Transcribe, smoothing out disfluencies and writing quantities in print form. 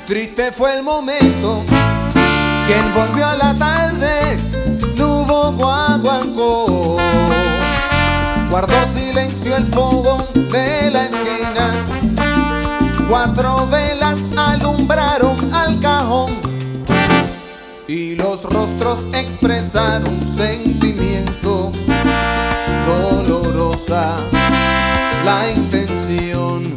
Triste fue el momento que envolvió a la tarde, no hubo guaguancó. Guardó silencio el fogón de la esquina, 4 velas alumbraron al cajón y los rostros expresaron sentimiento dolorosa.